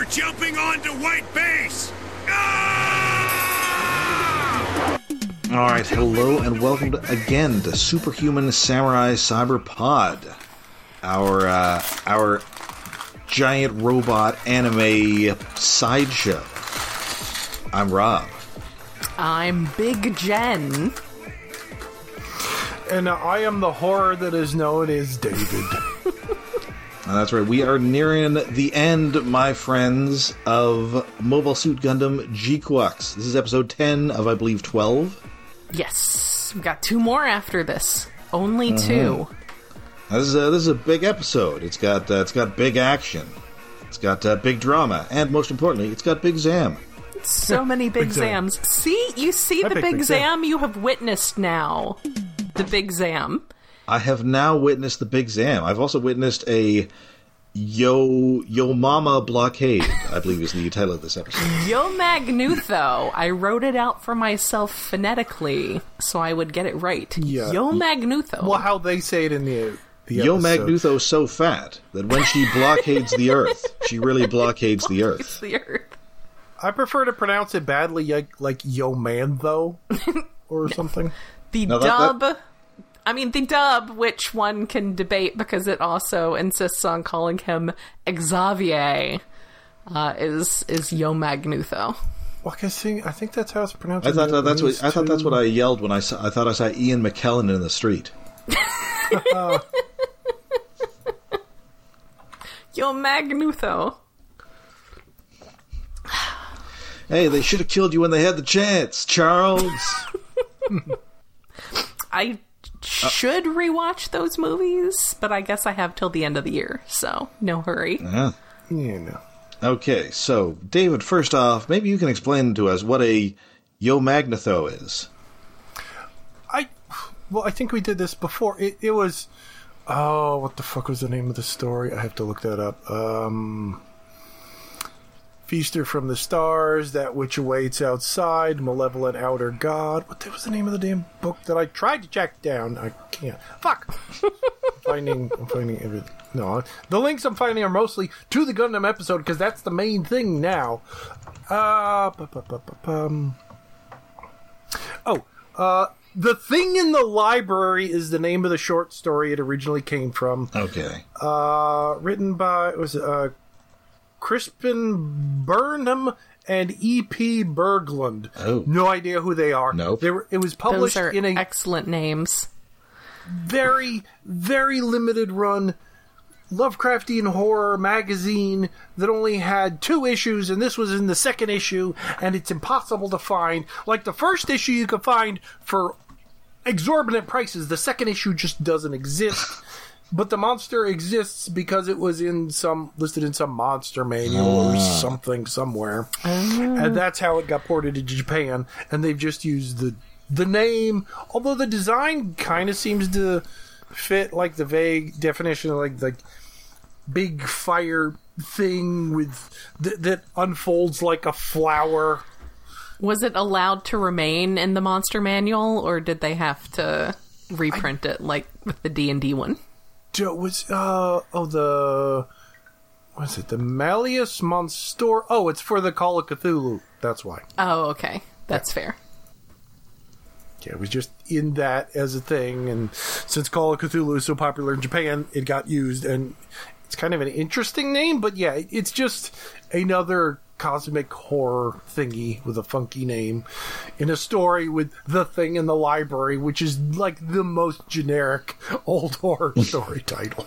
They're jumping onto white base! All right, hello and welcome again to Superhuman Samurai Cyber Pod, our giant robot anime sideshow. I'm Rob. I'm Big Jen. And I am the horror that is known as David. That's right, we are nearing the end, my friends, of Mobile Suit Gundam GQuacks. This is episode 10 of, I believe, 12. Yes, we've got 2 more after this. Only 2. This is a big episode. It's got big action. It's got big drama, and most importantly, it's got Big Zam. So many Big Zams. See, you see the Big Zam you have witnessed now. The Big Zam. I have now witnessed the Big Zam. I've also witnessed a Yo Mama blockade, I believe is the title of this episode. Yo Magnutho. I wrote it out for myself phonetically so I would get it right. Yeah. Yo Magnutho. Well, how they say it in the Yo episode. Magnutho's so fat that when she blockades the Earth, she really blockades the Earth. It's the Earth. I prefer to pronounce it badly, like Yo Man, though, or something. The dub, which one can debate because it also insists on calling him Xavier, is Yo Magnutho. Well, I think that's how it's pronounced. I thought that's what I yelled when I thought I saw Ian McKellen in the street. Yo Magnutho. Hey, they should have killed you when they had the chance, Charles. I should rewatch those movies, but I guess I have till the end of the year, so no hurry. Yeah. No. Okay, so, David, first off, maybe you can explain to us what a Yo Magnutho is. I think we did this before. It was... Oh, what the fuck was the name of the story? I have to look that up. Feaster from the Stars, That Which Awaits Outside, Malevolent Outer God. What was the name of the damn book that I tried to track down? I can't. Fuck! I'm finding everything. No, the links I'm finding are mostly to the Gundam episode, because that's the main thing now. The Thing in the Library is the name of the short story it originally came from. Okay. Written by, Crispin Burnham and E.P. Berglund. Oh. No idea who they are. Nope. It was published Those are in a excellent names. very, very limited run Lovecraftian horror magazine that only had 2 issues, and this was in the second issue, and it's impossible to find. Like, the first issue you could find for exorbitant prices. The second issue just doesn't exist. But the monster exists because it was listed in some monster manual or something somewhere. And that's how it got ported to Japan. And they've just used the name, although the design kind of seems to fit like the vague definition of like big fire thing with that unfolds like a flower. Was it allowed to remain in the monster manual, or did they have to reprint it like with the D&D one? The Malleus Monstor? Oh, it's for the Call of Cthulhu. That's why. Oh, okay. That's fair. Yeah, it was just in that as a thing, and since Call of Cthulhu is so popular in Japan, it got used, and it's kind of an interesting name, but yeah, it's just another cosmic horror thingy with a funky name in a story with The Thing in the Library, which is like the most generic old horror story title.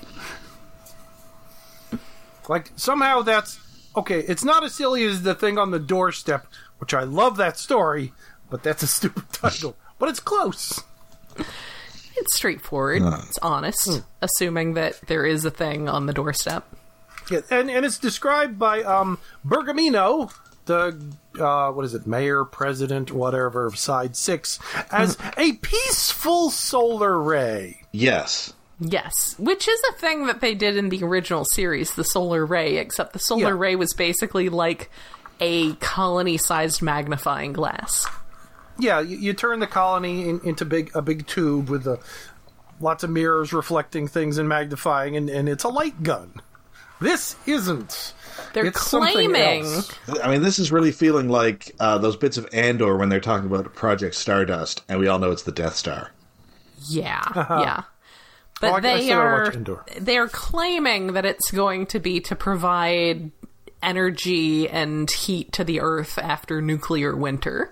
Like, somehow that's okay. It's not as silly as The Thing on the Doorstep, which I love that story, but that's a stupid title. But it's close. It's straightforward. It's honest, assuming that there is a thing on the doorstep. Yeah, and it's described by Bergamino, the mayor, president, whatever, of Side 6, as a peaceful solar ray. Yes. Yes, which is a thing that they did in the original series, the solar ray, except the solar ray was basically like a colony-sized magnifying glass. Yeah, you turn the colony into a big tube with lots of mirrors reflecting things and magnifying, and it's a light gun. This isn't. They're It's something claiming. else. I mean, this is really feeling like those bits of Andor when they're talking about Project Stardust, and we all know it's the Death Star. Yeah, yeah. But I they still gotta watch are Andor. they're claiming that it's going to be to provide energy and heat to the Earth after nuclear winter.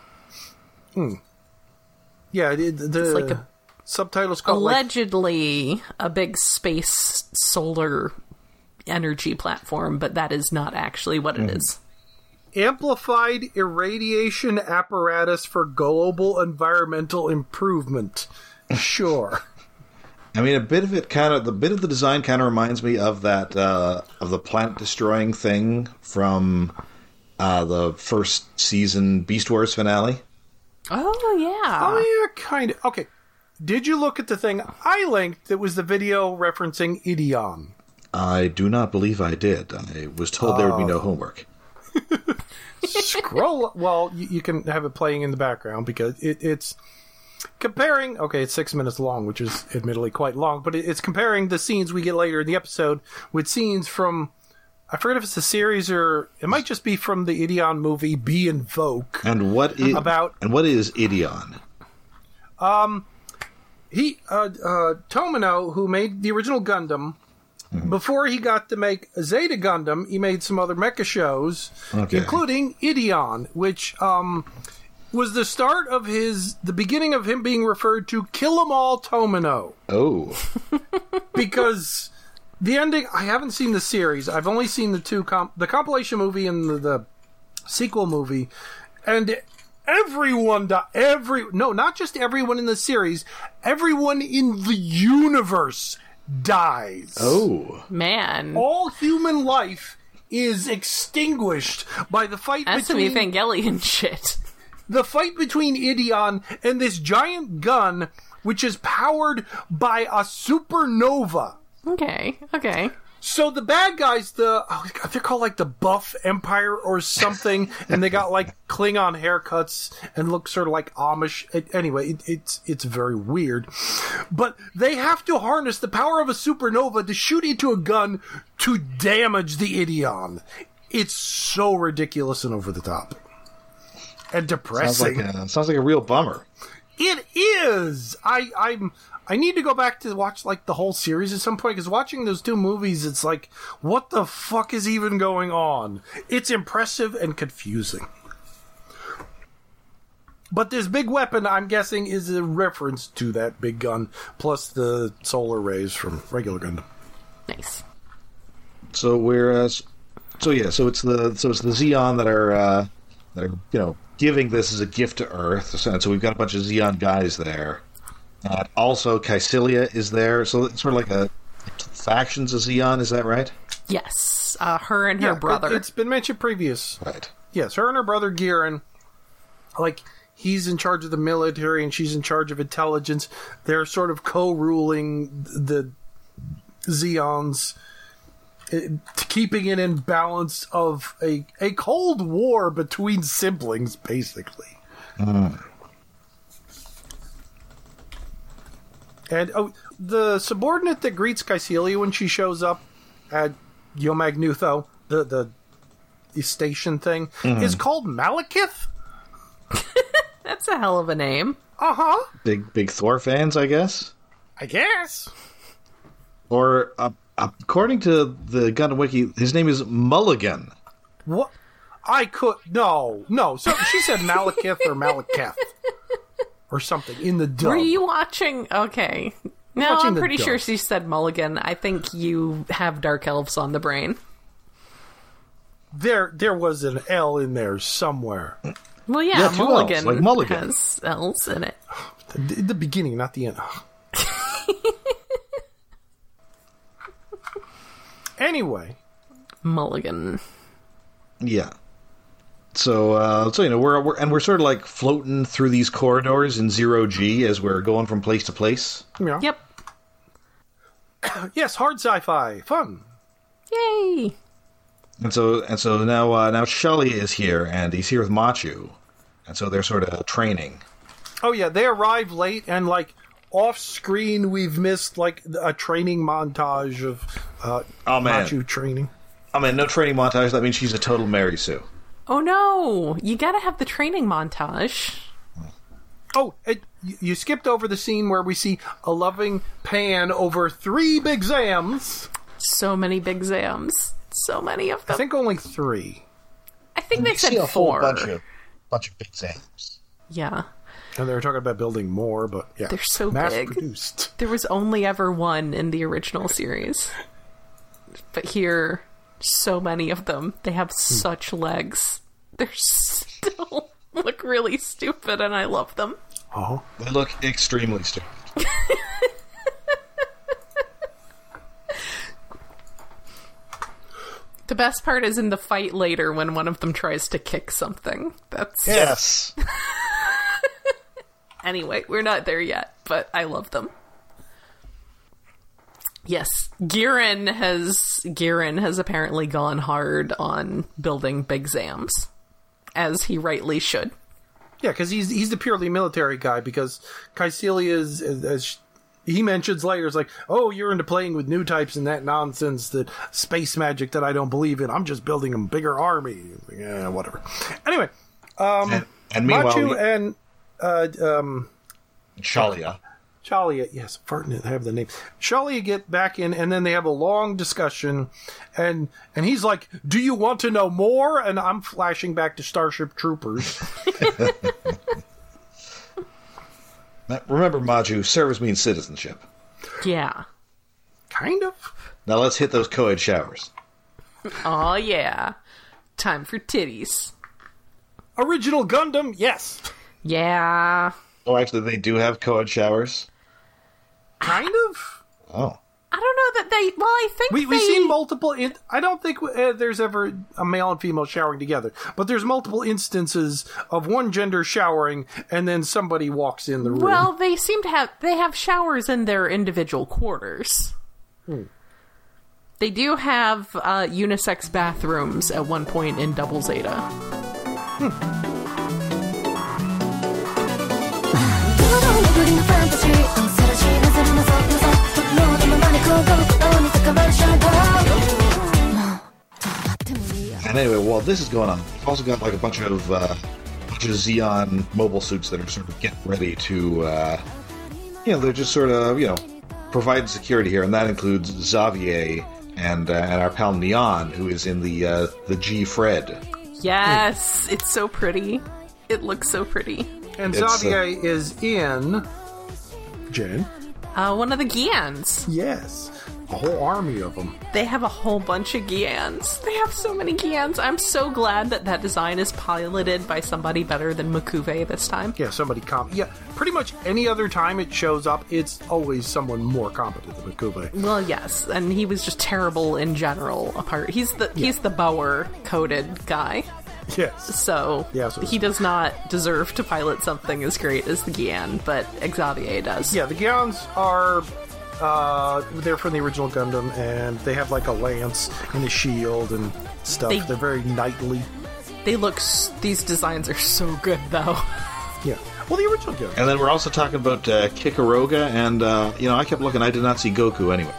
Yeah, the like a- subtitles called Allegedly a big space solar energy platform, but that is not actually what it is. Amplified Irradiation Apparatus for Global Environmental Improvement. Sure. I mean, the bit of the design kind of reminds me of that, of the planet-destroying thing from the first season Beast Wars finale. Oh, yeah. Oh, yeah, kind of. Okay. Did you look at the thing I linked that was the video referencing Ideon? I do not believe I did. I was told there would be no homework. Scroll. Well, you can have it playing in the background because it's comparing. Okay, it's 6 minutes long, which is admittedly quite long, but it's comparing the scenes we get later in the episode with scenes from. I forget if it's a series or it might just be from the Ideon movie Be Invoke. And what is Ideon? Tomino, who made the original Gundam, before he got to make Zeta Gundam, he made some other mecha shows, including Ideon, which was the start of the beginning of him being referred to Kill 'Em All Tomino. Oh. Because the ending, I haven't seen the series. I've only seen the compilation movie and the sequel movie, and everyone not just everyone in the series, everyone in the universe dies. Oh. Man. All human life is extinguished by the fight That's some between Evangelion shit. the fight between Ideon and this giant gun, which is powered by a supernova. Okay. So the bad guys, they're called like the Buff Empire or something, and they got like Klingon haircuts and look sort of like Amish. Anyway, it's very weird. But they have to harness the power of a supernova to shoot into a gun to damage the Ideon. It's so ridiculous and over the top. And depressing. Sounds like a real bummer. It is! I need to go back to watch like the whole series at some point, because watching those two movies, it's like, what the fuck is even going on? It's impressive and confusing. But this big weapon, I'm guessing, is a reference to that big gun, plus the solar rays from regular Gundam. Nice. So it's the Zeon that are giving this as a gift to Earth. So we've got a bunch of Zeon guys there. Also, Caecilia is there, so it's sort of like factions of Zeon, is that right? Yes. Her and her brother. It's been mentioned previous. Right. Yes, her and her brother Giran, like, he's in charge of the military and she's in charge of intelligence. They're sort of co-ruling the Zeons, keeping it in balance of a Cold War between siblings, basically. And the subordinate that greets Caecilia when she shows up at Yomag-Nutho, the station thing, is called Malekith? That's a hell of a name. Uh-huh. Big Thor fans, I guess? I guess. Or, according to the Gundam Wiki, his name is Mulligan. What? No. So she said Malekith or Malekith. Or something in the dub. Were you watching? Okay. No, watching I'm the pretty dub. sure she said Mulligan. I think you have Dark Elves on the brain. There was an L in there somewhere. Well, yeah, two Mulligan, L's, like Mulligan. has L's in it. The beginning, not the end. Anyway. Mulligan. Yeah. So we're sort of like floating through these corridors in 0G as we're going from place to place. Yeah. Yep. Yes, hard sci-fi. Fun. Yay! And so now Shelley is here, and he's here with Machu, and so they're sort of training. Oh yeah, they arrive late and like, off screen we've missed like a training montage of Machu training. I mean, no training montage. That means she's a total Mary Sue. Oh no! You gotta have the training montage. Oh, you skipped over the scene where we see a loving pan over 3 big Zams. So many big Zams. So many of them. I think only 3. I think they said see a 4. whole bunch of big Zams. Yeah. And they were talking about building more, but yeah. They're so mass big. produced. There was only ever one in the original series. But here, so many of them. They have such legs. They're still look really stupid, and I love them. Oh. They look extremely stupid. The best part is in the fight later when one of them tries to kick something. That's Yes. Anyway, we're not there yet, but I love them. Yes, Giran has apparently gone hard on building big Zams, as he rightly should. Yeah, because he's the purely military guy, because Caecilia is, as he mentions later, is like, oh, you're into playing with new types and that nonsense, that space magic that I don't believe in. I'm just building a bigger army. Like, whatever. Anyway, and meanwhile, Machu and Shalia. Shalia, yes, I have the name. Shalia get back in, and then they have a long discussion, and he's like, do you want to know more? And I'm flashing back to Starship Troopers. Now, remember, Maju, service means citizenship. Yeah. Kind of. Now let's hit those co-ed showers. Oh yeah. Time for titties. Original Gundam, yes. Yeah. Oh, actually, they do have co-ed showers? Kind of. Oh. I don't know that they... Well, I think We've seen multiple... I don't think there's ever a male and female showering together, but there's multiple instances of one gender showering, and then somebody walks in the room. Well, they seem to have... They have showers in their individual quarters. They do have unisex bathrooms at one point in Double Zeta. And anyway, while this is going on, we've also got like a bunch of Xeon mobile suits that are sort of getting ready to, they're just sort of, providing security here, and that includes Xavier and our pal Neon, who is in the G Fred. Yes, it's so pretty. It looks so pretty. And Xavier is in... Jen? One of the Gians. Yes. A whole army of them. They have a whole bunch of Gians. They have so many Gians. I'm so glad that design is piloted by somebody better than Makuve this time. Yeah, somebody yeah, pretty much any other time it shows up, it's always someone more competent than Makuve. Well, yes, and he was just terrible in general. He's the Bower coded guy. Yes. So he does not deserve to pilot something as great as the Gian, but Xavier does. Yeah, the Gians are... they're from the original Gundam, and they have like a lance and a shield and stuff. They're very knightly. These designs are so good, though. Yeah. Well, the original Gundam. And then we're also talking about Kikaroga, and, I kept looking, I did not see Goku anyway.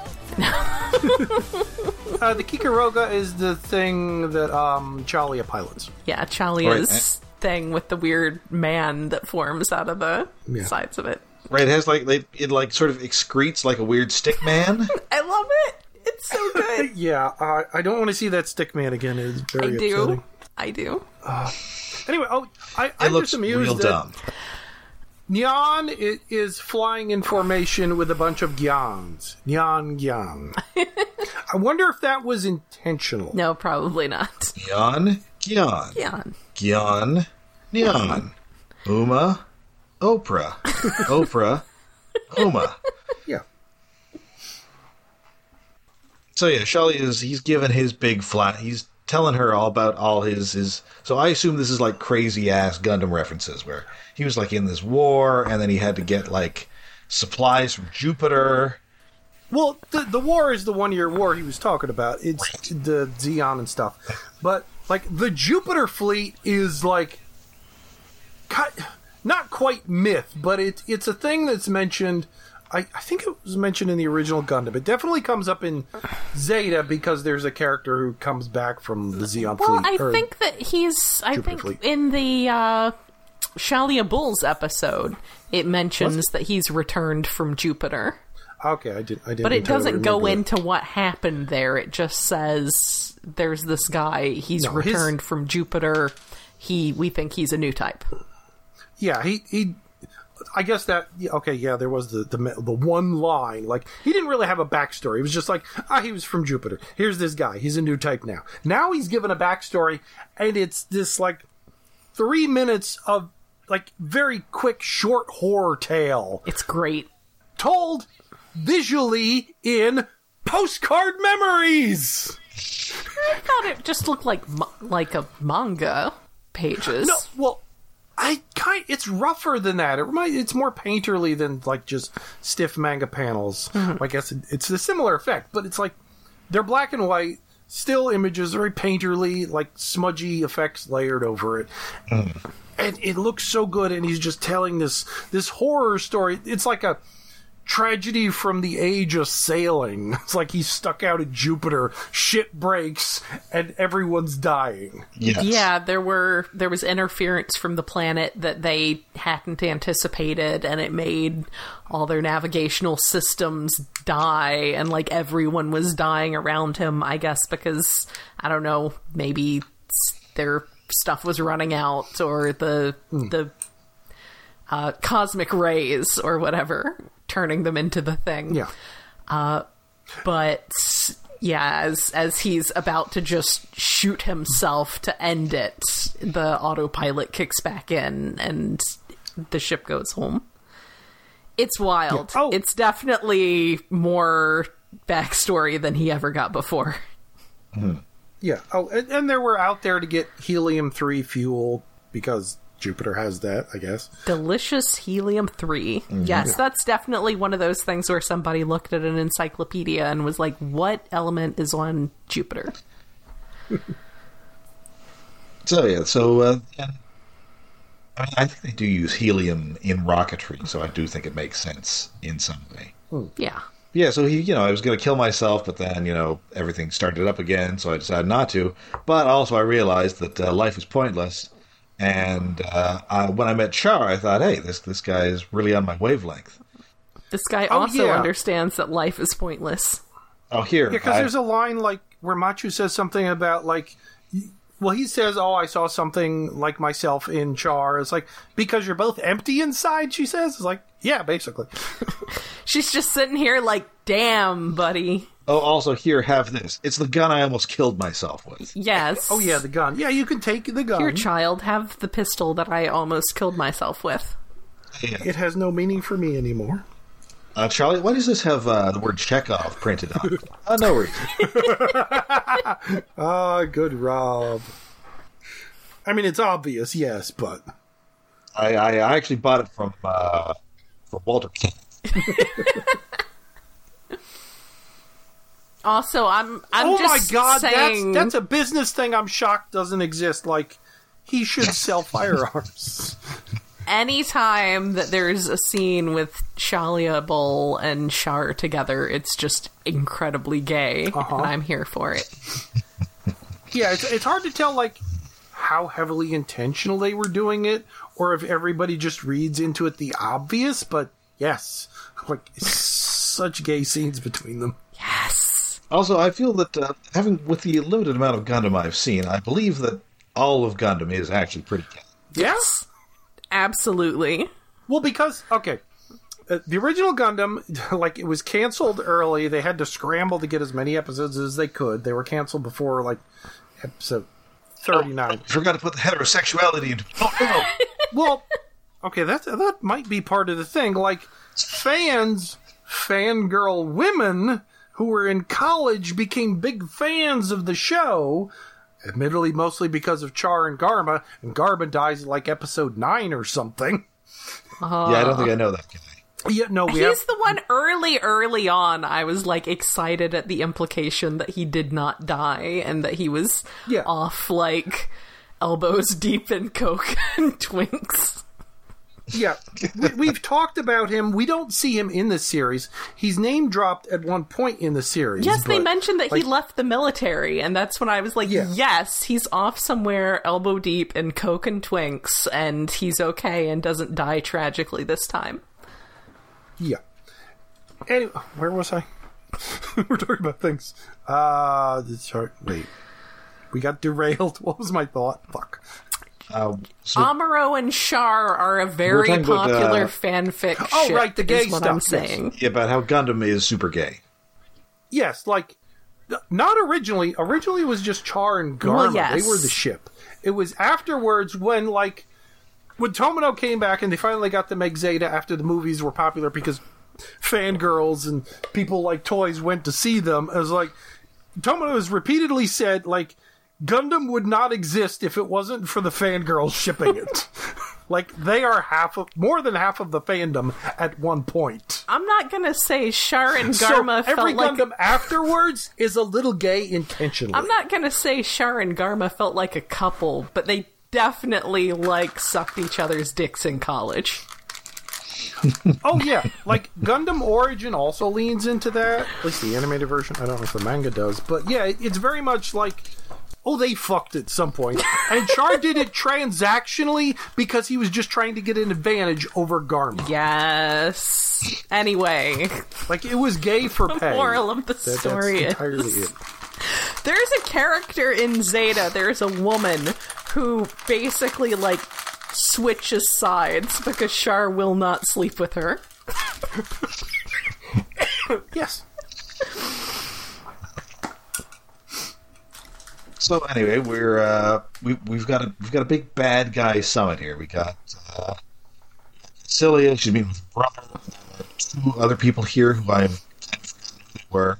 The Kikaroga is the thing that Chalia pilots. Yeah, Chalia's thing with the weird man that forms out of the sides of it. Right, it has it sort of excretes like a weird stick man. I love it. It's so good. Yeah, I don't want to see that stick man again. It's very upsetting. I do. Anyway, I'm just amused real that dumb. Nyan is flying in formation with a bunch of Gyans. Nyan. I wonder if that was intentional. No, probably not. Gyan, Neon, Uma, Oprah, Uma. Yeah. So yeah, he's given his big flat. He's telling her all about all his. So I assume this is like crazy ass Gundam references where he was like in this war and then he had to get like supplies from Jupiter. Well, the war is the 1 year war he was talking about. It's the Xeon and stuff. But like the Jupiter fleet is like not quite myth, but it's a thing that's mentioned. I think it was mentioned in the original Gundam. It definitely comes up in Zeta because there's a character who comes back from the Zeon fleet. Well, I think that he's... I think fleet. in the Shalia Bulls episode, it mentions that he's returned from Jupiter. Okay, I didn't. But it doesn't go that. into what happened there. It just says there's this guy. He's returned from Jupiter. We think he's a new type. Yeah, he. I guess that. Okay, yeah, there was the one line. Like, he didn't really have a backstory. It was just like, he was from Jupiter. Here's this guy. He's a new type now. Now he's given a backstory, and it's this like 3 minutes of like very quick short horror tale. It's great. Told visually in Postcard Memories. I thought it just looked like a manga pages. No, well, it's rougher than that. It's more painterly than like just stiff manga panels. I guess it's a similar effect, but it's like they're black and white, still images, very painterly, like smudgy effects layered over it. And it looks so good, and he's just telling this horror story. It's like a tragedy from the age of sailing. It's like he's stuck out at Jupiter, shit breaks, and everyone's dying. Yes. Yeah, there was interference from the planet that they hadn't anticipated, and it made all their navigational systems die, and like everyone was dying around him, I guess, because, I don't know, maybe their stuff was running out, or the cosmic rays or whatever turning them into the thing. Yeah. But yeah, as he's about to just shoot himself to end it, the autopilot kicks back in and the ship goes home. It's wild. Yeah. Oh. It's definitely more backstory than he ever got before. Yeah. Oh, and they were out there to get helium-3 fuel because Jupiter has that, I guess. Delicious helium-3. Yes, that's definitely one of those things where somebody looked at an encyclopedia and was like, what element is on Jupiter? I think they do use helium in rocketry, so I do think it makes sense in some way. Yeah. Yeah, so I was going to kill myself, but then, everything started up again, so I decided not to. But also I realized that life is pointless. And when I met Char, I thought, hey, this guy is really on my wavelength. This guy also understands that life is pointless. Oh, here. Yeah, because there's a line like where Machu says something about like, well, he says, I saw something like myself in Char. It's like, because you're both empty inside, she says. It's like, yeah, basically. She's just sitting here like, damn, buddy. Oh, also, here, have this. It's the gun I almost killed myself with. Yes. Oh, yeah, the gun. Yeah, you can take the gun. Here, child, have the pistol that I almost killed myself with. Yeah. It has no meaning for me anymore. Charlie, why does this have the word Chekhov printed on it? No reason. Good Rob. I mean, it's obvious, yes, but... I actually bought it from Walter King. Also, I'm oh just my god, saying... that's a business thing I'm shocked doesn't exist. Like, he should sell firearms. Anytime that there's a scene with Shalia Bull and Char together, it's just incredibly gay, and I'm here for it. Yeah, it's hard to tell, like, how heavily intentional they were doing it, or if everybody just reads into it the obvious, but yes, like, such gay scenes between them. Yes. Also, I feel that with the limited amount of Gundam I've seen, I believe that all of Gundam is actually pretty gay. Yes? Absolutely. Well, because, okay, the original Gundam, like, it was canceled early. They had to scramble to get as many episodes as they could. They were canceled before, like, episode 39. Oh, forgot to put the heterosexuality into... Oh, no! Well, okay, that might be part of the thing. Like, fangirl women who were in college became big fans of the show, admittedly mostly because of Char and Garma dies at, like, episode 9 or something. Yeah, I don't think I know that guy. Yeah, no, He's the one early on. I was like excited at the implication that he did not die and that he was off like elbows deep in coke and twinks. Yeah, we've talked about him. We don't see him in this series. He's name dropped at one point in the series. Yes, they but, mentioned that he left the military, and that's when I was like, Yeah. yes, he's off somewhere elbow deep in Coke and Twinks, and he's okay and doesn't die tragically this time. Yeah. Anyway, where was I? We're talking about things. Wait. We got derailed. What was my thought? Fuck. Amuro and Char are a very talking about, popular fanfic. Oh, ship, right, the gay is what stuff, I'm yes. saying. Yeah, about how Gundam is super gay. Yes, like, not originally. Originally, it was just Char and Garma. Well, yes. They were the ship. It was afterwards when Tomino came back and they finally got to make Zeta after the movies were popular because fangirls and people like toys went to see them. It was like, Tomino has repeatedly said, like, Gundam would not exist if it wasn't for the fangirls shipping it. Like, they are more than half of the fandom at one point. I'm not gonna say Char and Garma so every felt like... Gundam afterwards is a little gay intentionally. I'm not gonna say Char and Garma felt like a couple, but they definitely, sucked each other's dicks in college. Oh, yeah. Like, Gundam Origin also leans into that. At least the animated version. I don't know if the manga does. But, yeah, it's very much like... Oh, they fucked at some point. And Char did it transactionally because he was just trying to get an advantage over Garma. Yes. Anyway. Like, it was gay for The pay. moral of the story that's entirely is... it. There's a character in Zeta, there's a woman who basically, switches sides because Char will not sleep with her. Yes. So anyway, we've got a big bad guy summit here. We got Celia. She's meeting with her brother. Two other people here who I have kind of forgotten who they were.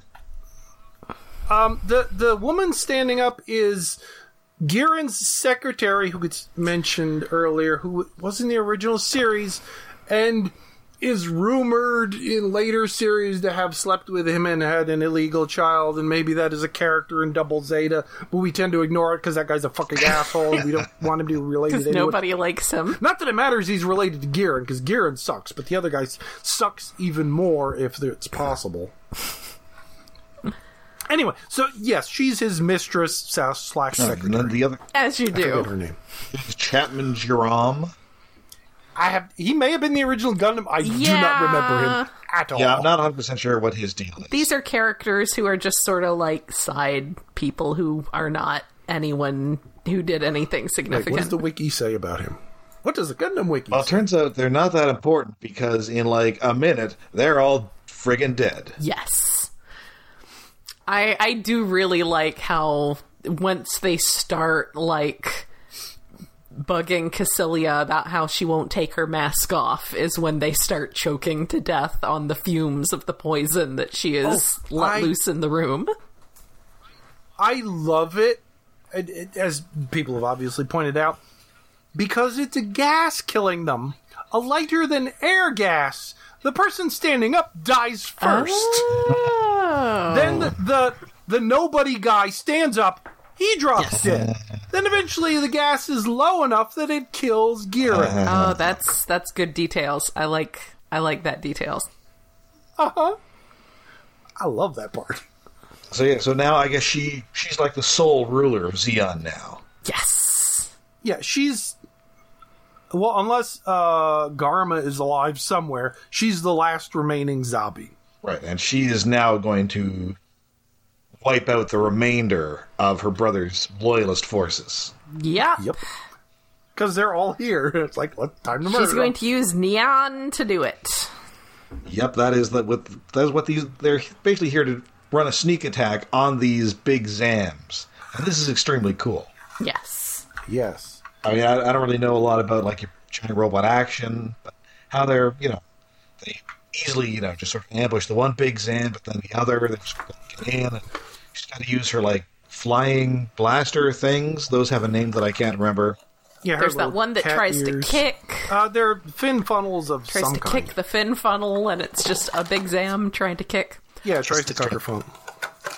The woman standing up is Giran's secretary, who gets mentioned earlier, who was in the original series, and is rumored in later series to have slept with him and had an illegal child, and maybe that is a character in Double Zeta, but we tend to ignore it because that guy's a fucking asshole, and we don't want him to be related Because to anyone. nobody likes him. Not that it matters he's related to Giran, because Giran sucks, but the other guy sucks even more if it's possible. Anyway, so yes, she's his mistress / secretary. And then the other As you I forget do. her name. is Chapman Jerome. He may have been the original Gundam. I do not remember him at all. Yeah, I'm not 100% sure what his deal is. These are characters who are just sort of side people who are not anyone who did anything Wait, significant. what does the wiki say about him? What does the Gundam wiki Well, it say? turns out they're not that important because in a minute, they're all friggin' dead. Yes. I do really like how once they start, bugging Cassilia about how she won't take her mask off is when they start choking to death on the fumes of the poison that she is let loose in the room. I love it, as people have obviously pointed out, because it's a gas killing them. A lighter than air gas. The person standing up dies first. Oh. Then the nobody guy stands up. He drops dead. Then eventually the gas is low enough that it kills Giran. Oh, that's good details. I like that details. Uh-huh. I love that part. So yeah, so now I guess she's like the sole ruler of Zeon now. Yes. Yeah, she's... Well, unless Garma is alive somewhere, she's the last remaining Zabi. Right, and she is now going to wipe out the remainder of her brother's loyalist forces. Yeah. Yep. Because they're all here. It's like, time to murder She's going them. to use Neon to do it. Yep, they're basically here to run a sneak attack on these big Zams. And this is extremely cool. Yes. Yes. I mean, I don't really know a lot about, your giant robot action, but how they're, they easily, just sort of ambush the one big Zam, but then the other, they just get in, and she's got to use her, flying blaster things. Those have a name that I can't remember. Yeah, her There's that little one that cat tries ears. to kick. They're fin funnels of Tries some to kind. kick the fin funnel, and it's just a big Zam trying to kick. Yeah, it tries to cut her phone.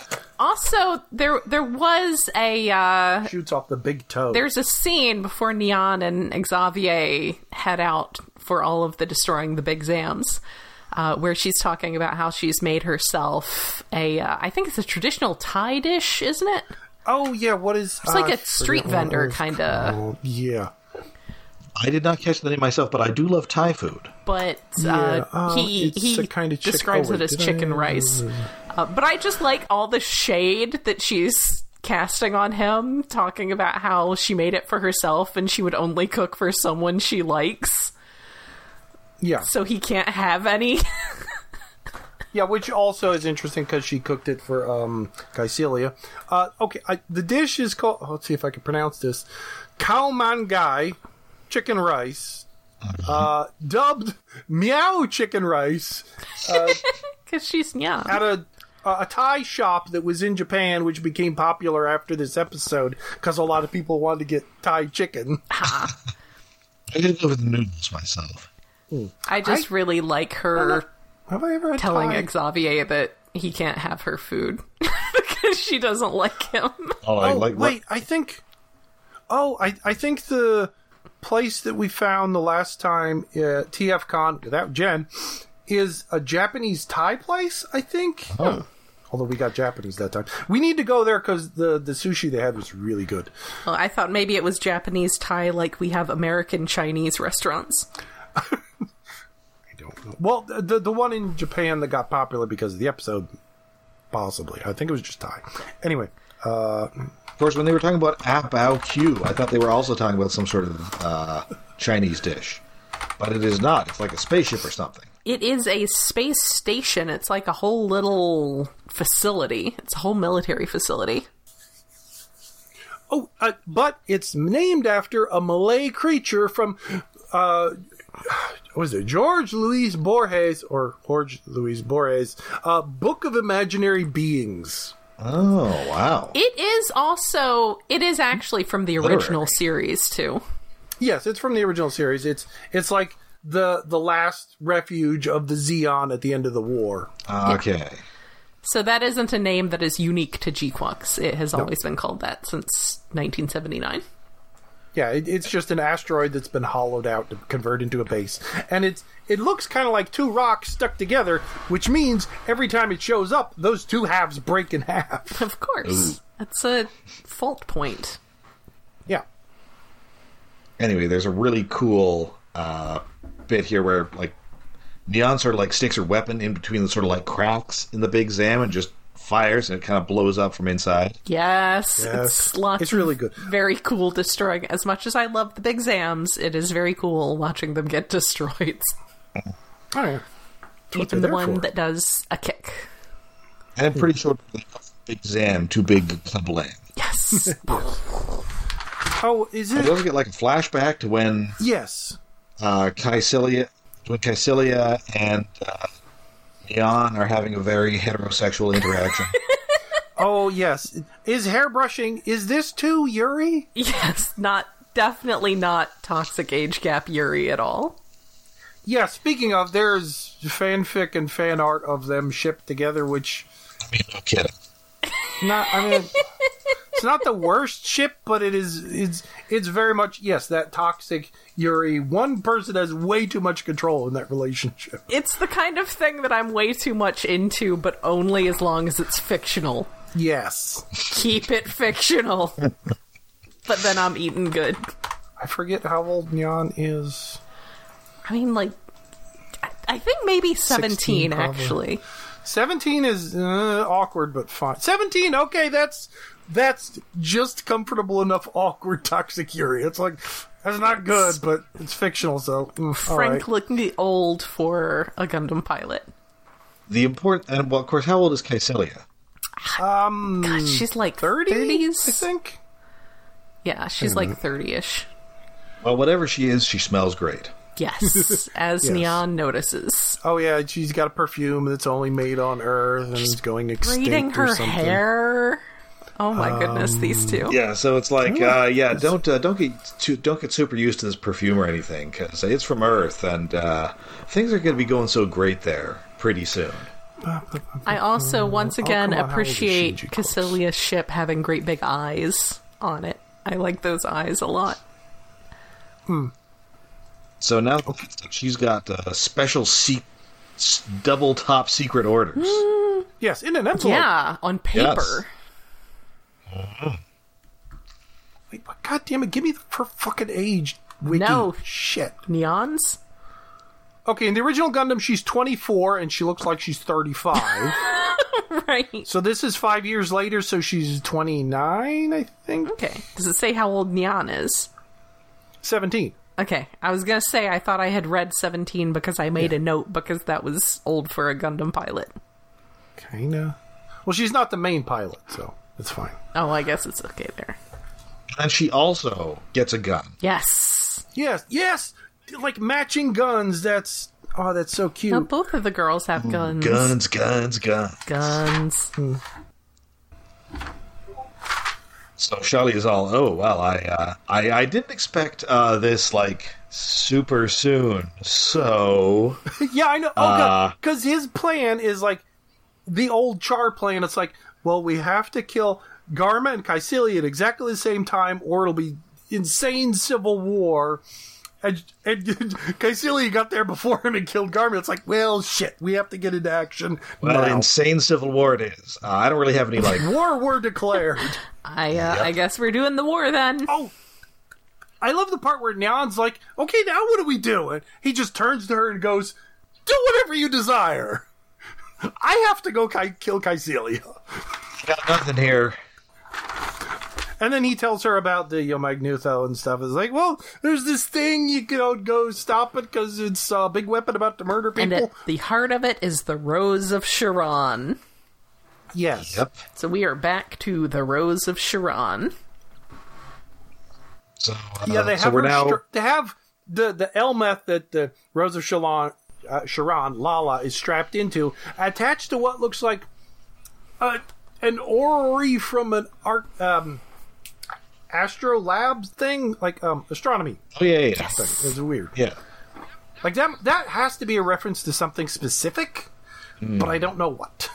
Also, there was a Shoots off the big toe. there's a scene before Neon and Xavier head out for all of the destroying the big Zams, where she's talking about how she's made herself I think it's a traditional Thai dish, isn't it? Oh, yeah, what is... It's like a street vendor, kind of. Yeah. I did not catch the name myself, but I do love Thai food. But it's he a kind of describes it as chicken rice. But I just like all the shade that she's casting on him, talking about how she made it for herself and she would only cook for someone she likes. Yeah. So he can't have any. Yeah, which also is interesting because she cooked it for Caecilia. Okay, the dish is called... let's see if I can pronounce this. Khao Man Gai chicken rice. Dubbed Meow chicken rice. Because she's young. At a Thai shop that was in Japan, which became popular after this episode because a lot of people wanted to get Thai chicken. I did go with the noodles myself. I just really like her Have I ever had telling Thai? Xavier that he can't have her food because she doesn't like him. I think... I think the place that we found the last time at TFCon, without Jen, is a Japanese Thai place, I think. Although we got Japanese that time. We need to go there because the sushi they had was really good. Well, I thought maybe it was Japanese Thai like we have American Chinese restaurants. I don't know. Well, the one in Japan that got popular because of the episode, possibly. I think it was just Thai. Anyway, Of course, when they were talking about Bao Q, I thought they were also talking about some sort of Chinese dish. But it is not. It's like a spaceship or something. It is a space station. It's like a whole little facility. It's a whole military facility. but it's named after a Malay creature from... what was it? Jorge Luis Borges, Book of Imaginary Beings. Oh, wow. It is actually from the original Literary. series, too. Yes, it's from the original series. It's like the last refuge of the Zeon at the end of the war. Okay. So that isn't a name that is unique to G-Quux. It has always been called that since 1979. Yeah, it's just an asteroid that's been hollowed out to convert into a base. And it looks kind of like two rocks stuck together, which means every time it shows up, those two halves break in half. Of course. That's a fault point. Yeah. Anyway, there's a really cool bit here where, like, Neon sort of, like, sticks her weapon in between the sort of, like, cracks in the big Zam and just fires, and it kind of blows up from inside. Yes. It's really good. Very cool destroying. As much as I love the big Zams, it is very cool watching them get destroyed. Oh, yeah. Even the one that does a kick. And I'm pretty sure big Zam, too big to kablam. Yes. Oh, is It it? does get, like, a flashback to when Yes. Caecilia and Neon are having a very heterosexual interaction. Oh, yes. Is hairbrushing, is this too Yuri? Yes. Definitely not toxic age gap Yuri at all. Yeah, speaking of, there's fanfic and fan art of them shipped together, which... I mean, no kidding. It's not the worst ship, but it's very much, yes, that toxic Yuri. One person has way too much control in that relationship. It's the kind of thing that I'm way too much into, but only as long as it's fictional. Yes. Keep it fictional. But then I'm eating good. I forget how old Neon is. I mean, like, I think maybe 17, 16 probably. actually. 17 is awkward, but fine. 17, okay, that's just comfortable enough awkward toxic Yuri. It's like, that's not good, but it's fictional, so Frank looking old for a Gundam pilot. And, well, of course, how old is Caecilia? God, she's like 30, 30s? I think. Yeah, she's like 30-ish. Well, whatever she is, she smells great. Yes, as Yes. Neon notices. Oh yeah, she's got a perfume that's only made on Earth and is going extinct Braiding or her something. hair. Oh my goodness, these two. Yeah, so it's like, don't get super used to this perfume or anything, because it's from Earth, and things are going to be going so great there pretty soon. I also, once again, come on, how old is appreciate Shinji Close? Cassilia's ship having great big eyes on it. I like those eyes a lot. So now she's got special double top secret orders. Yes, in an envelope. Yeah, on paper. Wait, God damn it, give me her fucking age, Wiki. No. Shit. Neons? Okay, in the original Gundam, she's 24, and she looks like she's 35. Right. So this is 5 years later, so she's 29, I think? Okay. Does it say how old Neon is? 17. Okay. I was going to say I thought I had read 17 because I made a note because that was old for a Gundam pilot. Kinda. Well, she's not the main pilot, so it's fine. Oh, I guess it's okay there. And she also gets a gun. Yes. Yes! Like matching guns, that's so cute. Now, both of the girls have guns. Guns. Guns. So Charlie is all, oh, well, I didn't expect this, like, super soon, so... Yeah, I know. Oh, because his plan is like the old Char plan. It's like, well, we have to kill Garma and Caecilia at exactly the same time, or it'll be insane civil war. And Caecilia got there before him and killed Garma. It's like, well, shit, we have to get into action Well, now. insane civil war it is. I don't really have any, like... War were declared. I guess we're doing the war then. Oh, I love the part where Neon's like, okay, now what do we do? And he just turns to her and goes, do whatever you desire. I have to go kill Caecilia. Got nothing here. And then he tells her about the Magnutho and stuff. It's like, well, there's this thing, you can go stop it because it's a big weapon about to murder people. And at the heart of it is the Rose of Sharon. Yes. Yep. So we are back to the Rose of Sharon. So, Yeah, they have so we're now... they have the Elmeth that the Rose of Sharon, Lala, is strapped into, attached to what looks like an orrery from an Astrolab thing, like astronomy. Oh, yeah. Thing. It's weird. Yeah. Like that has to be a reference to something specific, but I don't know what.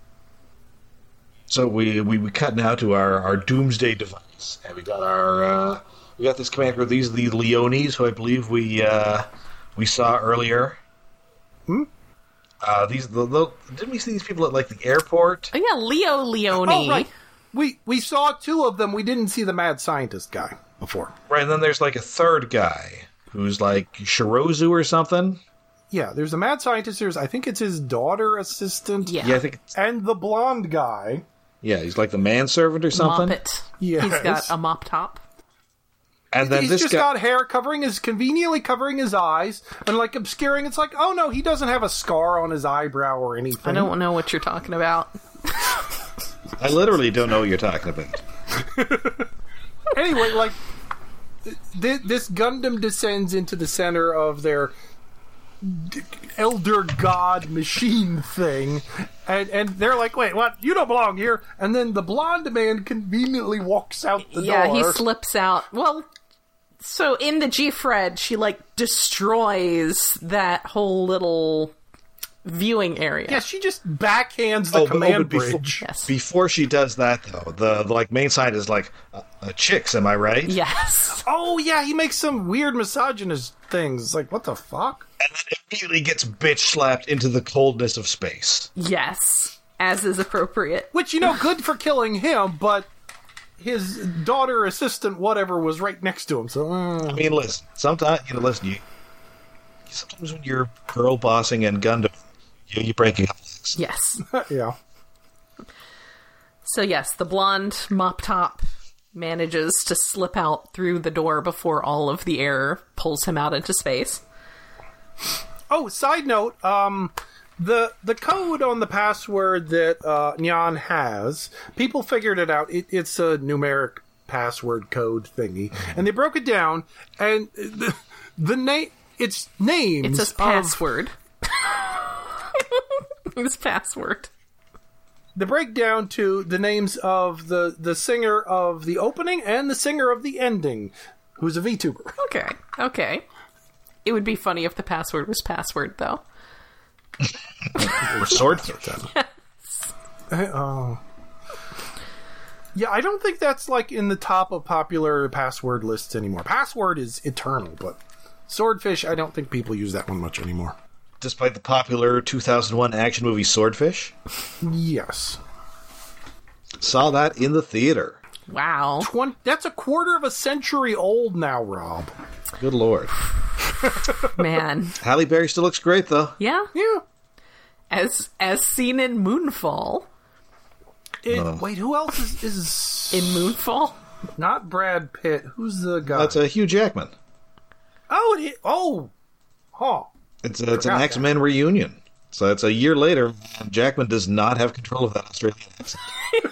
So we cut now to our doomsday device, and we got we got this command crew. These are the Leones, who I believe we saw earlier. Didn't we see these people at like the airport? Oh yeah, Leo Leone. Oh, right. We saw two of them. We didn't see the mad scientist guy before. Right, and then there's like a third guy who's like Shirozu or something. Yeah, there's a mad scientist. I think it's his daughter assistant. Yeah. Yeah, I think it's, And the blonde guy. yeah, he's like the manservant or something. Moppet. Yes. He's got a mop top. And then He's this just guy, got hair conveniently covering his eyes and like obscuring. It's like, oh no, he doesn't have a scar on his eyebrow or anything. I don't know what you're talking about. I literally don't know what you're talking about. Anyway, like this Gundam descends into the center of their elder god machine thing, and they're like, wait, what? You don't belong here. And then the blonde man conveniently walks out the door. Yeah, he slips out. Well, so in the G-Fred, she like destroys that whole little viewing area. Yeah, she just backhands the command before, bridge. Yes. before she does that, though, the like main side is like chicks. Am I right? Yes. Oh yeah, he makes some weird misogynist things. It's like, what the fuck? And then immediately gets bitch slapped into the coldness of space. Yes. As is appropriate. Which, good for killing him, but his daughter, assistant, whatever, was right next to him. So, I mean, listen. Sometimes, sometimes when you're girl bossing and Gundam, you're breaking up things. Yes. yeah. So yes, the blonde mop top manages to slip out through the door before all of the air pulls him out into space. Oh, side note, the code on the password that Nyan has, people figured it out. It's a numeric password code thingy, and they broke it down. And the name, it's names. It says password. It's password. The breakdown to the names of the singer of the opening and the singer of the ending, who's a VTuber. Okay. It would be funny if the password was password, though. Or swordfish. Oh. Yeah, I don't think that's like in the top of popular password lists anymore. Password is eternal, but swordfish, I don't think people use that one much anymore. Despite the popular 2001 action movie Swordfish. Yes. Saw that in the theater. Wow. That's a quarter of a century old now, Rob. Good lord. Man. Halle Berry still looks great, though. Yeah. Yeah. As seen in Moonfall. Wait, who else is In Moonfall? not Brad Pitt? Who's the guy? That's Hugh Jackman. Oh, huh. It's an Forgot X-Men reunion. So it's a year later, and Jackman does not have control of that Australian accent.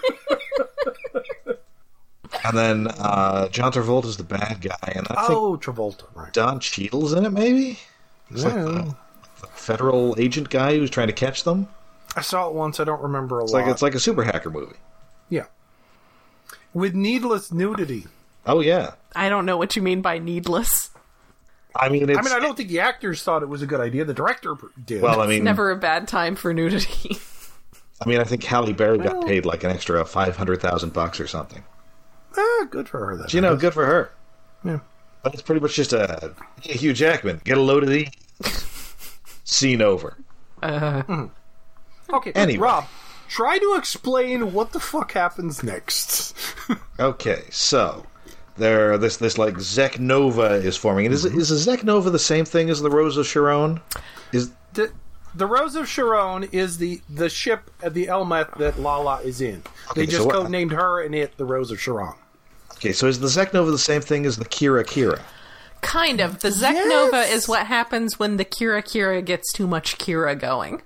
And then John Travolta's the bad guy, and I think Travolta, right? Don Cheadle's in it, maybe? He's like the federal agent guy who's trying to catch them. I saw it once. I don't remember a lot. It's like a super hacker movie. Yeah, with needless nudity. Oh yeah. I don't know what you mean by needless. I mean, I don't think the actors thought it was a good idea. The director did. Well, I mean, Never a bad time for nudity. I think Halle Berry got paid like an extra $500,000 or something. Good for her. Then. You know, good for her. Yeah. But it's pretty much just hey, Hugh Jackman, get a load of these. Scene over. Okay, Anyway. Rob, try to explain what the fuck happens next. Okay, so this like Zek Nova is forming. And is a Zek Nova the same thing as the Rose of Sharon? The Rose of Sharon is the ship at the Elmeth that Lala is in. Okay, They just so what- codenamed her and it the Rose of Sharon. Okay, so is the Zek Nova the same thing as the Kira? Kind of. The Zek Nova is what happens when the Kira gets too much Kira going.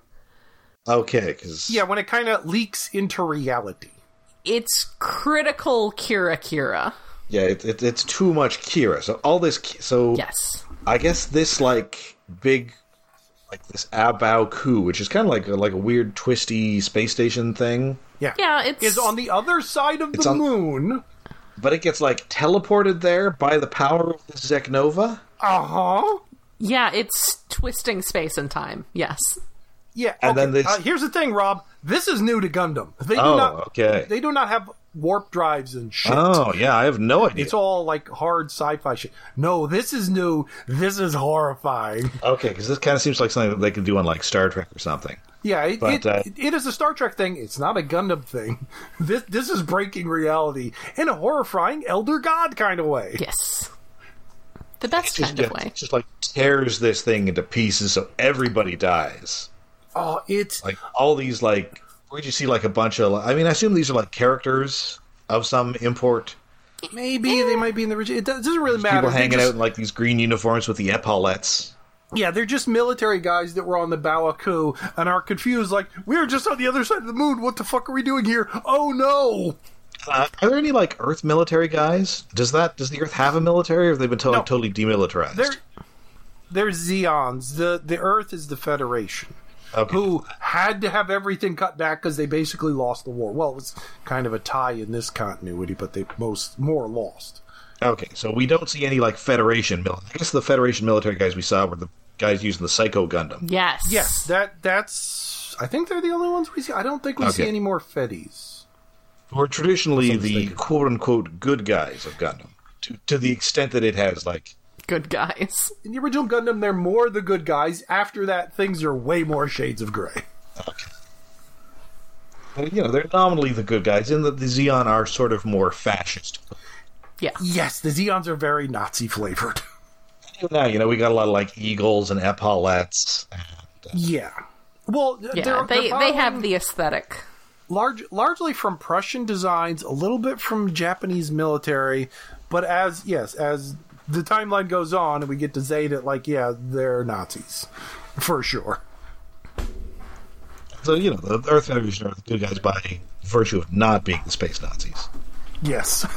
Okay, because Yeah, when it kind of leaks into reality. It's critical Kira. yeah, it's too much Kira. So all this, Yes. I guess this like big, like this Abao Ku, which is kind of like a weird twisty space station thing. Yeah, it's... is on the other side of the moon. But it gets like teleported there by the power of the Zek Nova. Uh-huh. Yeah, it's twisting space and time. Yes. Yeah, And okay. then Here's the thing, Rob. This is new to Gundam. They do okay. They do not have warp drives and shit. Oh, yeah, I have no idea. It's all like hard sci-fi shit. No, this is new. This is horrifying. Okay, because this kind of seems like something that they could do on like Star Trek or something. Yeah, But, it is a Star Trek thing. It's not a Gundam thing. This is breaking reality in a horrifying Elder God kind of way. Yes. The best kind of way. It just like tears this thing into pieces so everybody dies. Oh, it's Like all these like where'd you see like a bunch of I assume these are like characters of some import. maybe they might be in the region. It doesn't really matter. People They hanging just- out in like these green uniforms with the epaulettes. Yeah, they're just military guys that were on the Bawaku and are confused. Like, we're just on the other side of the moon. What the fuck are we doing here? Oh no! Are there any like Earth military guys? Does the Earth have a military, or have they been No. totally demilitarized? They're Zeons. The Earth is the Federation, Okay. who had to have everything cut back because they basically lost the war. Well, it was kind of a tie in this continuity, but they more lost. Okay, so we don't see any like Federation military. I guess the Federation military guys we saw were the guys using the Psycho Gundam. Yes. Yes, that's. I think they're the only ones we see. I don't think we see Okay. any more Feddies. Who are traditionally I'm the mistaken. quote-unquote good guys of Gundam. To the extent that it has like Good guys. In the original Gundam, they're more the good guys. After that, things are way more shades of gray. they're nominally the good guys, in that the Zeon are sort of more fascist. Yeah. Yes, the Zeons are very Nazi flavored. Now, we got a lot of like eagles and epaulettes. And, Yeah. Well, Yeah, they have the aesthetic. largely from Prussian designs, a little bit from Japanese military, but as the timeline goes on and we get to Zeta, they're Nazis for sure. so, the Earth Federation are the good guys by virtue of not being the space Nazis. Yes.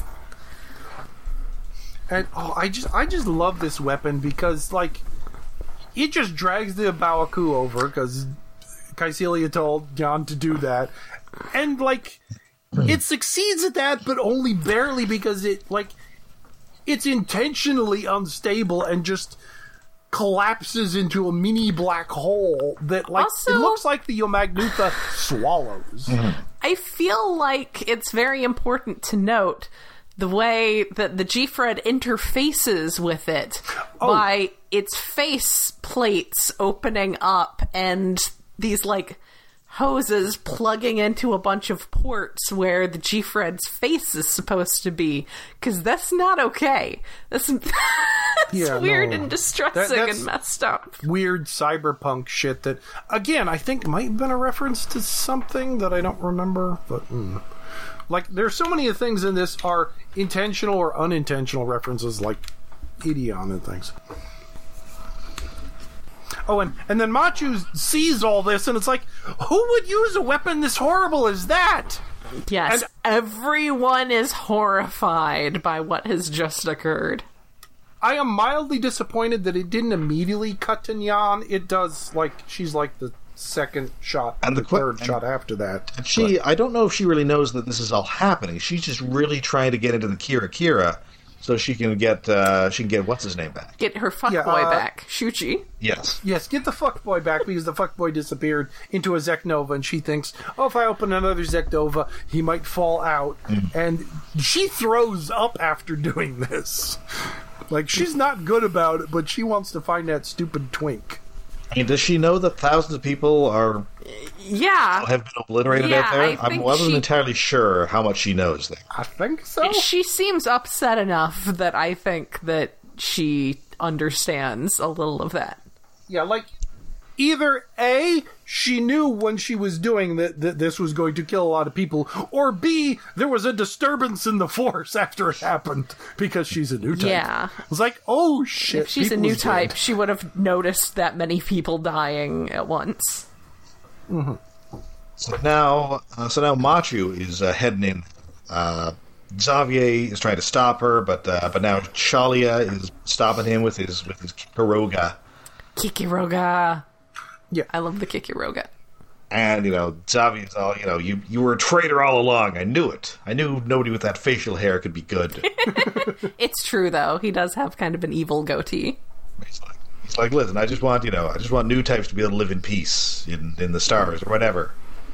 And I just love this weapon because it just drags the Bawaku over because Kycelia told John to do that, and it succeeds at that, but only barely because it's intentionally unstable and just collapses into a mini black hole that, like, Also- it looks like the Yomagnuta swallows. I feel like it's very important to note the way that the G-Fred interfaces with it by its face plates opening up and these, like, hoses plugging into a bunch of ports where the G-Fred's face is supposed to be, because that's not okay. That's weird and distressing that's and messed up. Weird cyberpunk shit that, again, I think might have been a reference to something that I don't remember, but like, there's so many things in this are intentional or unintentional references, like Ideon and things. Oh, and then Machu sees all this, and it's like, who would use a weapon this horrible as that? Yes, And- everyone is horrified by what has just occurred. I am mildly disappointed that it didn't immediately cut to Nyan. It does, like, she's like the second shot, And the the third shot after that. I don't know if she really knows that this is all happening. She's just really trying to get into the Kira so she can get what's his name back. Get her fuckboy back, Shuchi. Yes. Yes, get the fuckboy back, because the fuckboy disappeared into a Zeknova, and she thinks, oh, if I open another Zeknova, he might fall out. And she throws up after doing this. Like, she's not good about it, but she wants to find that stupid twink. I mean, does she know that thousands of people have been obliterated out there? I wasn't entirely sure how much she knows there. I think so. She seems upset enough that I think that she understands a little of that. Yeah, like, either A, she knew when she was doing that this was going to kill a lot of people, or B, there was a disturbance in the Force after it happened, because she's a new type. Yeah. It was like, oh shit. If she's a people new is type, dead. she would have noticed that many people dying at once. So now Machu is heading in. Xavier is trying to stop her, but now Shalia is stopping him with his Kikiroga. Kikiroga. Yeah. I love the Kikiroga. And, Xavier's all, you were a traitor all along. I knew it. I knew nobody with that facial hair could be good. It's true, though. He does have kind of an evil goatee. He's like, listen, I just want new types to be able to live in peace in the stars or whatever.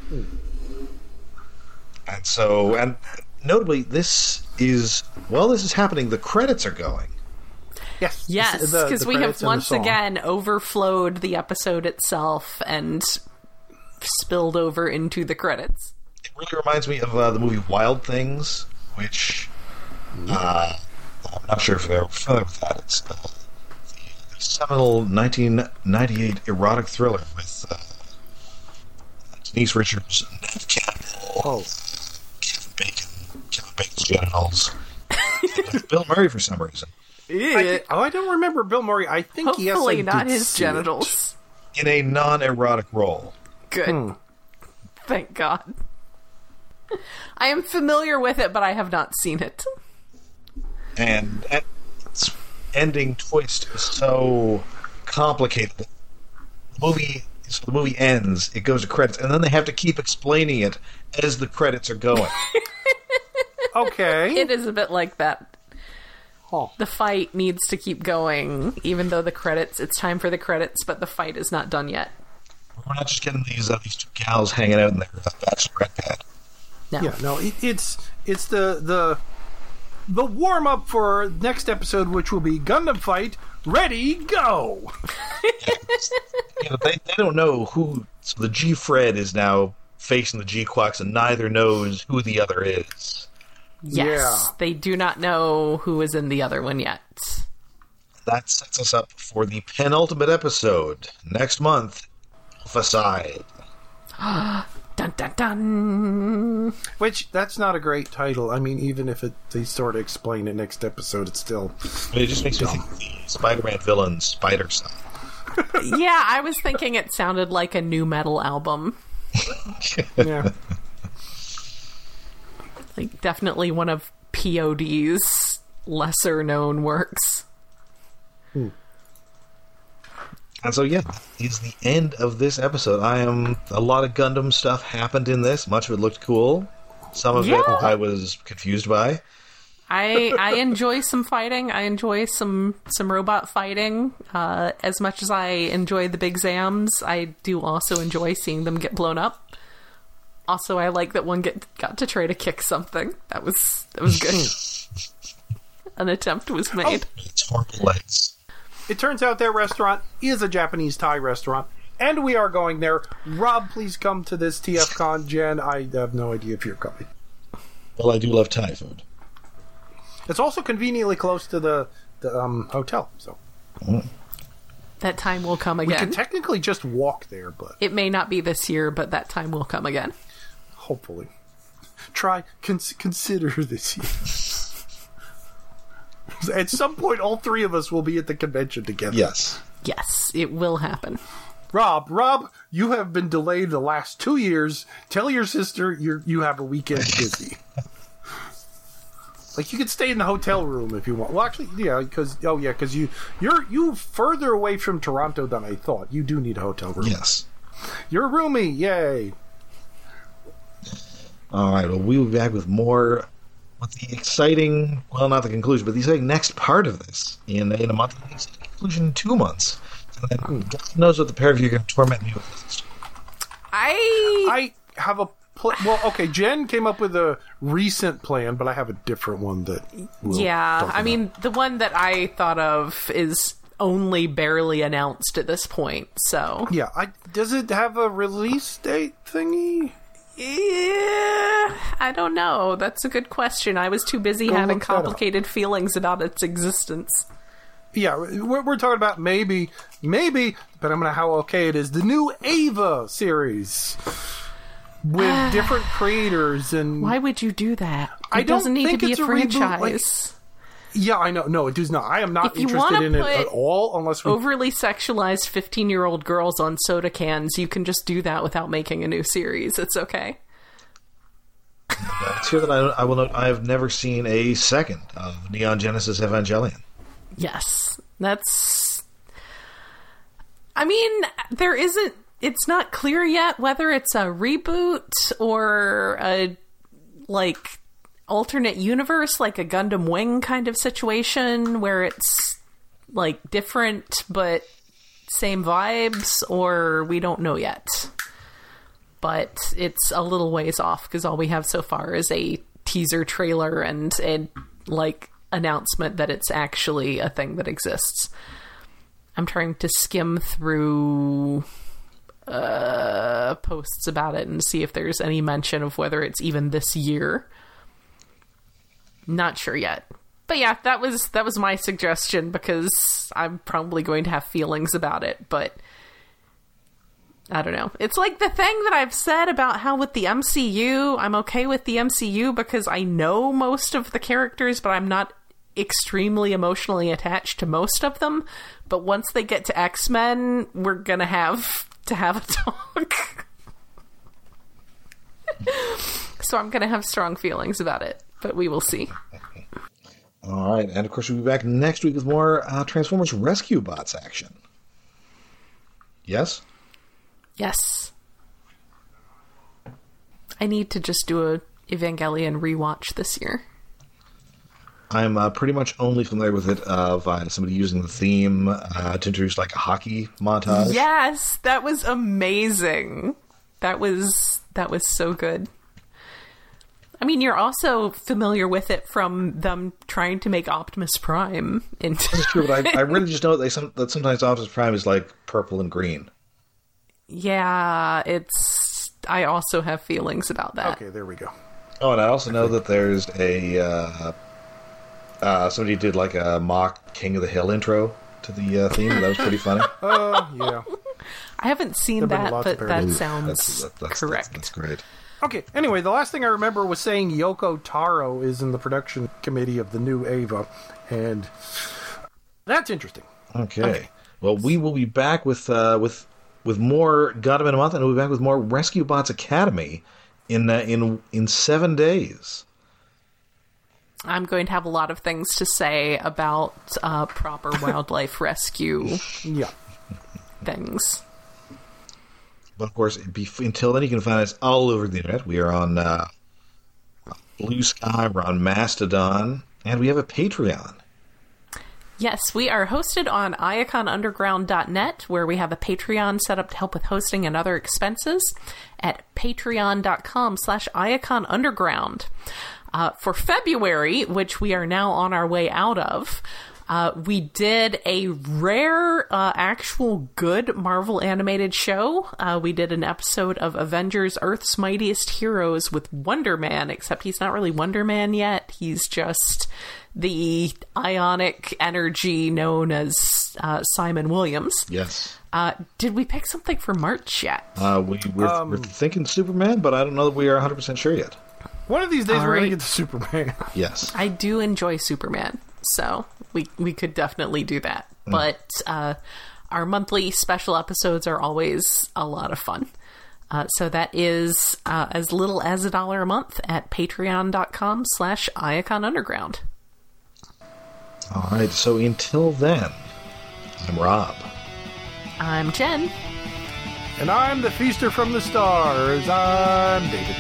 And notably, this is happening, the credits are going. Yes. Yes, The because we have credits and the once song. again overflowed the episode itself and spilled over into the credits. It really reminds me of the movie Wild Things, which I'm not sure if they're familiar with that. It's the seminal 1998 erotic thriller with Denise Richards, Neve Campbell, Kevin Bacon's genitals, with Bill Murray for some reason. I don't remember Bill Murray. I think yes, Hopefully I not did his see it. genitals. In a non-erotic role. Good. Thank God. I am familiar with it, but I have not seen it. And its ending twist is so complicated. The movie ends, it goes to credits, and then they have to keep explaining it as the credits are going. Okay. It is a bit like that. Oh. The fight needs to keep going, even though it's time for the credits, but the fight is not done yet. We're not just getting these two gals hanging out in their bachelorette pad. No. Yeah, no, it's the warm up for next episode, which will be Gundam Fight. Ready, go! They don't know who. So the G-Fred is now facing the G-Quacks, and neither knows who the other is. Yes, Yeah. they do not know who is in the other one yet. That sets us up for the penultimate episode next month. Alpha Side. Dun dun dun. Which, that's not a great title. I mean, even if they sort of explain it next episode, it's still... I mean, it just makes me think of the Spider-Man villain Spider Son. Yeah, I was thinking it sounded like a new metal album. Yeah. Like, definitely one of POD's lesser known works. And so, yeah, is the end of this episode. A lot of Gundam stuff happened in this. Much of it looked cool. Some of it I was confused by. I enjoy some fighting. I enjoy some robot fighting. As much as I enjoy the big Zams, I do also enjoy seeing them get blown up. Also, I like that one got to try to kick something. That was good. An attempt was made. It's horrible legs. It turns out their restaurant is a Japanese Thai restaurant, and we are going there. Rob, please come to this TFCon. Jen, I have no idea if you're coming. Well, I do love Thai food. It's also conveniently close to the hotel, so That time will come we again. can technically just walk there, but It may not be this year, but that time will come again. hopefully, consider this year. At some point, all three of us will be at the convention together. Yes. Yes, it will happen. Rob, you have been delayed the last 2 years. Tell your sister you have a weekend busy. Like, you could stay in the hotel room if you want. Well, actually, yeah, because you're further away from Toronto than I thought. You do need a hotel room. Yes. You're a roomie, yay! All right. Well, we'll be back with more. With the exciting, well, not the conclusion, but the exciting next part of this in a month, and the exciting conclusion in 2 months. And then God knows what the pair of you are going to torment me with this. I have a well, okay, Jen came up with a recent plan, but I have a different one that we'll talk I mean, about. the one that I thought of is only barely announced at this point, so... Yeah, does it have a release date thingy? Yeah, I don't know. That's a good question. I was too busy having look that up. complicated feelings about its existence. Yeah, we're talking about maybe, depending on how okay it is, the new Ava series with different creators and. Why would you do that? I It don't doesn't need to think be it's a a reboot, franchise. Yeah, I know. No, it does not. I am not If you interested wanna in it put at all unless we. Overly sexualized 15-year-old girls on soda cans, you can just do that without making a new series. It's okay. It's here that I will note I have never seen a second of Neon Genesis Evangelion. Yes. That's... I mean, there isn't... It's not clear yet whether it's a reboot or a, like, alternate universe, like a Gundam Wing kind of situation where it's, like, different but same vibes, or we don't know yet. But it's a little ways off because all we have so far is a teaser trailer and a, like, announcement that it's actually a thing that exists. I'm trying to skim through posts about it and see if there's any mention of whether it's even this year. Not sure yet. But yeah, that was my suggestion because I'm probably going to have feelings about it, but I don't know. It's like the thing that I've said about how with the MCU, I'm okay with the MCU because I know most of the characters, but I'm not extremely emotionally attached to most of them. But once they get to X-Men, we're gonna have to have a talk. So I'm gonna have strong feelings about it, but we will see. All right, and of course we'll be back next week with more Transformers Rescue Bots action. Yes? Yes. I need to just do a Evangelion rewatch this year. I'm pretty much only familiar with it via somebody using the theme to introduce like a hockey montage. Yes, that was amazing. That was so good. I mean, you're also familiar with it from them trying to make Optimus Prime into... That's true, but I really just know that sometimes Optimus Prime is like purple and green. Yeah, it's... I also have feelings about that. Okay, there we go. Oh, and I also know that there's a... somebody did like a mock King of the Hill intro to the theme. That was pretty funny. Yeah. I haven't seen There have been that, lots of but that parodies. sounds correct. That's great. Okay, anyway, the last thing I remember was saying Yoko Taro is in the production committee of the new Ava, and that's interesting. Okay. Well, we will be back with more Gundam in a month, and we'll be back with more Rescue Bots Academy in 7 days. I'm going to have a lot of things to say about proper wildlife rescue Yeah. things. But of course, until then, you can find us all over the internet. We are on Blue Sky, we're on Mastodon, And we have a Patreon. Yes, we are hosted on iaconunderground.net, where we have a Patreon set up to help with hosting and other expenses at patreon.com/iaconunderground. For February, which we are now on our way out of, we did a rare, actual good Marvel animated show. We did an episode of Avengers Earth's Mightiest Heroes with Wonder Man, except he's not really Wonder Man yet. He's just the ionic energy known as Simon Williams. Yes. Did we pick something for March yet? We're thinking Superman, but I don't know that we are 100% sure yet. One of these days All we're going right. to get to Superman. Yes. I do enjoy Superman, so we could definitely do that. But our monthly special episodes are always a lot of fun. So that is as little as $1 a month at patreon.com/iaconunderground. All right, so until then, I'm Rob. I'm Jen. And I'm the Feaster from the Stars. I'm David.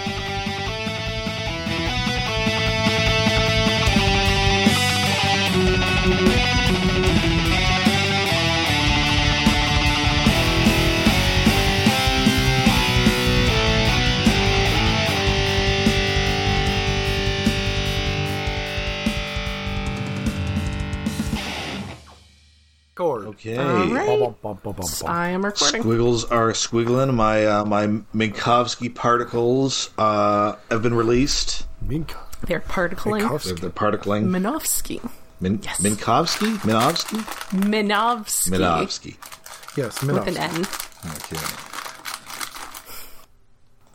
Chord. Okay. All right. Bum, bum, bum, bum, bum. I am recording. Squiggles are squiggling. My Minkowski particles have been released. Minka. They're particling. Minkowski. They're particling. Minovsky. Minkowski? Minovsky? Minovsky. Minovsky. Yes, With Minovsky. an N. Okay.